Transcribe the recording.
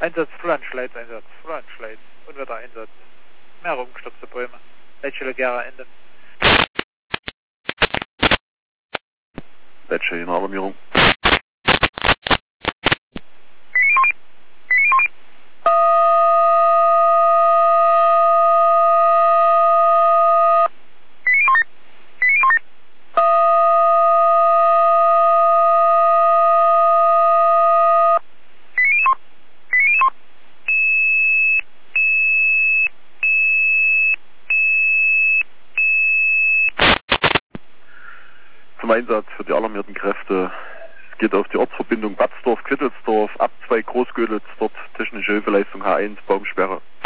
Einsatz Flunschleits, Einsatz Flunschleits, Unwettereinsatz, mehrere umgestürzte Bäume, Leitstelle Gera Ende. Leitstelle Alarmierung. Zum Einsatz für die alarmierten Kräfte. Es geht auf die Ortsverbindung Batzdorf-Quittelsdorf, ab 2 Großgöditz, dort technische Hilfeleistung H1, Baumsperre.